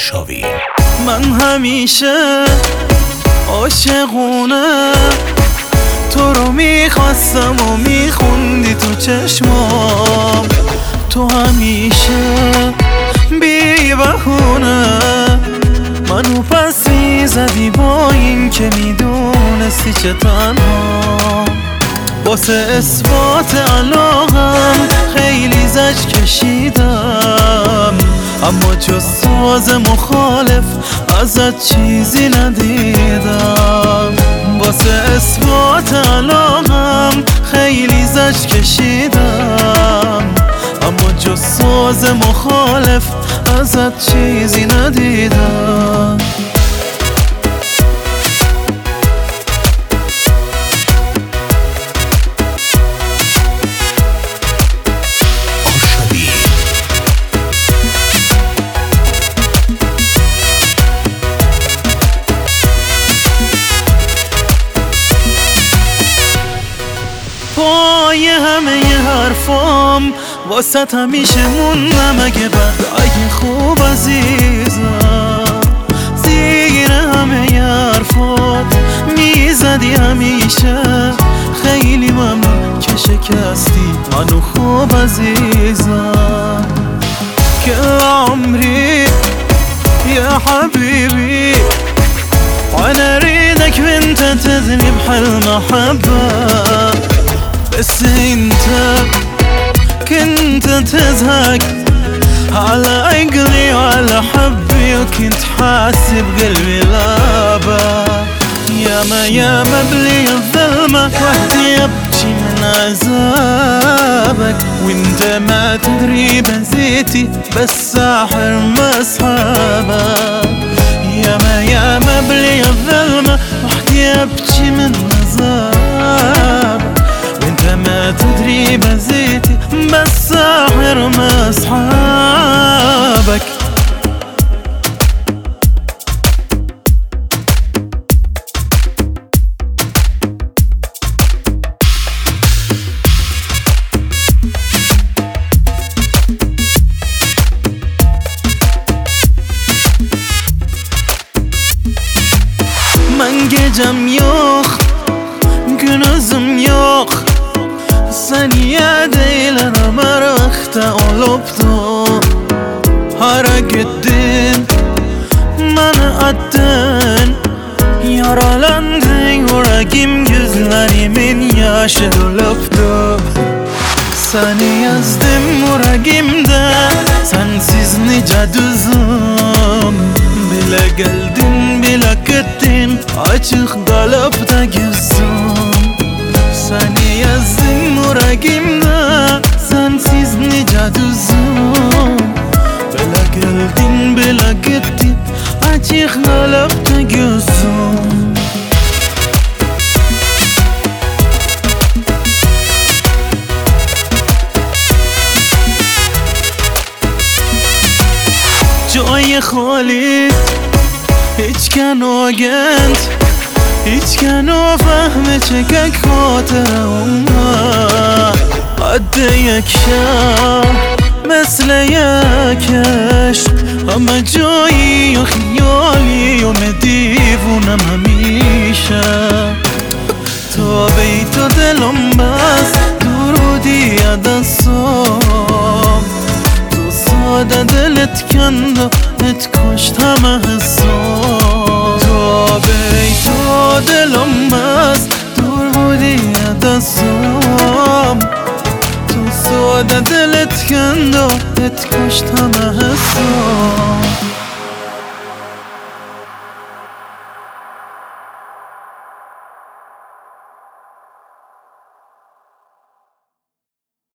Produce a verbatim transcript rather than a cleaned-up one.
آرشاوی. من همیشه عاشقونه تو رو میخواستم و میخوندی تو چشمام، تو همیشه بی بهونه منو پس میزدی با این که میدونستی چه تنها. واسه اثبات علاقم خیلی زج کشیدم، اما جز ساز مخالف ازت چیزی ندیدم. واسه اثبات علاقم خیلی زج کشیدم، اما جز ساز مخالف ازت چیزی ندیدم. پای همه ی حرفام واسط همیشه موندم، اگه بد اگه خوب عزیزم. زیر همه ی حرفات میزدی همیشه، خیلی ممنون که شکستی منو خوب عزیزم. که عمري يا حبيبي وانا اريدك وانت تدري بهالمحبة، بس انت كنت تزهق على عقلي وعلى حبي، وكنت حاسب قلبي لابا. ياما ياما بلي الظلمة وحدي ابكي من عذابك، وانت ما تدري بزيتي بس ساحر مسحابك. ياما ياما بلي الظلمة وحدي ابكي من عذابك، وانت ما تدري بزيتي بس ساحر مسحابك. Ben gecem yok, günüzüm yok, saniye değil aramakta olupdu. Hara gittin, bana attın, yaralandın yüreğim, gözlerimin yaşı dolupdu. Seni yazdım yüreğimde, sensiz nice düzüm. Bile geldin bile gittin, açık kalıp da gözüm. Seni yazdım yüreğimde, sensiz nice düzüm. Bile geldin bile gittin, açık kalıp da gözüm. جای خالی هیچ کنو گند، هیچ کنو فهمه چکک خاطر اومد. قد یک شب مثل یک عشق، همه جایی و خیالی و دیوونم همیشه. تا بیت و دلم بس درودی دستم، ساده دلت کند و ات کشت همه حسام. تا بیت و دلم بس دور بودی دستم، تو ساده دلت کند و ات کشت همه حسام.